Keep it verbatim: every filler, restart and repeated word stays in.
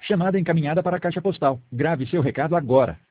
Chamada encaminhada para a caixa postal. Grave seu recado agora.